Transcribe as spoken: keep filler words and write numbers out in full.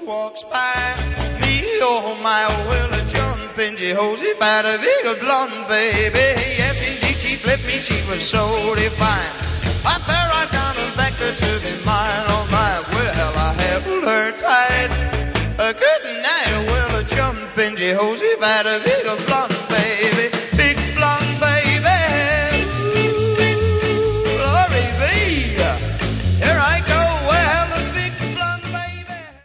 walks by me, oh my, oh, well, a jumping Jehoshaphat, had a big blonde baby. Yes, indeed, she flipped me, she was so divine. I fell right down and back her to be mine, oh my, well, I held her tight. A good night, well, a jumping Jehoshaphat, had a big blonde